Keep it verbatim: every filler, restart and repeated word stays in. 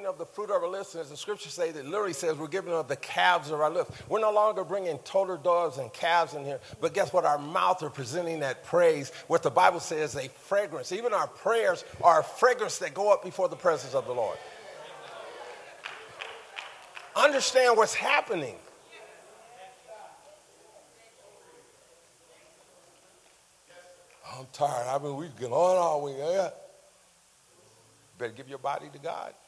giving of the fruit of our lips, as the scripture says, that literally says we're giving of the calves of our lips. We're no longer bringing total doves and calves in here, but guess what? Our mouth are presenting that praise, what the Bible says a fragrance. Even our prayers are a fragrance that go up before the presence of the Lord. Understand what's happening. I'm tired. I mean, we get on all week. Yeah. Better give your body to God.